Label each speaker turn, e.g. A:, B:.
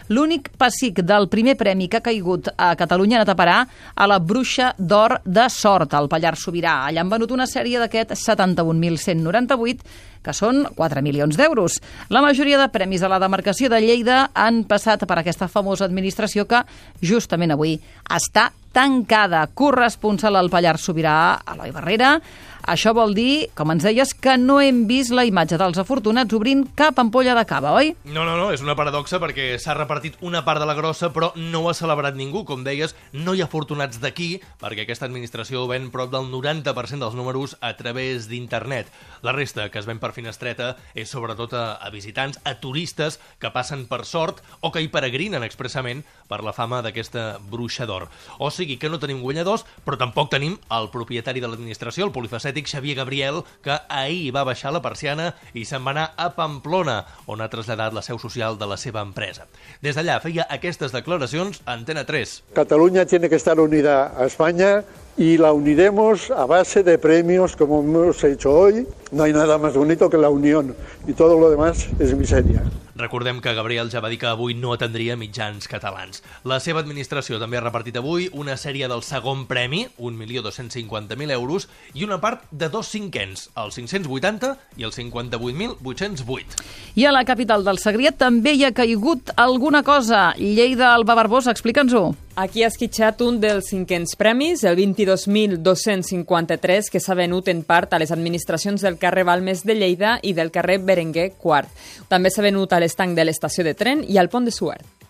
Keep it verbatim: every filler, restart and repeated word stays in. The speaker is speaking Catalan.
A: L'únic pessic del primer premi que ha caigut a Catalunya ha anat a parar a la Bruixa d'Or de Sort, al Pallars Sobirà. Allà han venut una sèrie d'aquests setanta-un mil cent noranta-vuit, que són quatre milions d'euros. La majoria de premis a la demarcació de Lleida han passat per aquesta famosa administració que, justament avui, està tancada. Corresponsal al Pallars Sobirà, Eloi Barrera. Això vol dir, com ens deies, que no hem vist la imatge dels afortunats obrint cap ampolla de cava, oi?
B: No, no, no, és una paradoxa perquè s'ha repartit una part de la grossa, però no ho ha celebrat ningú. Com deies, no hi ha afortunats d'aquí, perquè aquesta administració ven prop del noranta per cent dels números a través d'internet. La resta, que es ven per finestreta, és sobretot a, a visitants, a turistes que passen per sort o que hi peregrinen expressament per la fama d'aquesta Bruixa d'Or. O sigui que no tenim guanyadors, però tampoc tenim el propietari de l'administració, el polifacètic Xavier Gabriel, que ahir va baixar la persiana i se'n va anar a Pamplona, on ha traslladat la seu social de la seva empresa. Des d'allà feia aquestes declaracions a Antena tres.
C: Cataluña tiene que estar unida a España y la uniremos a base de premios como hemos hecho hoy. No hay nada más bonito que la unión y todo lo demás es miseria.
B: Recordem que Gabriel ja va dir que avui no atendria mitjans catalans. La seva administració també ha repartit avui una sèrie del segon premi, un milió dos-cents cinquanta mil euros, i una part de dos cinquens, el cinc-cents vuitanta i el cinquanta-vuit mil vuit-cents vuit.
A: I a la capital del Segrià també hi ha caigut alguna cosa. Lleida, Alba Barbosa, explica'ns-ho.
D: Aquí ha esquitxat un dels cinquens premis, el vint-i-dos mil dos-cents cinquanta-tres, que s'ha venut en part a les administracions del carrer Balmes de Lleida i del carrer Berenguer quart. També s'ha venut a l'estanc de l'estació de tren i al pont de Suert.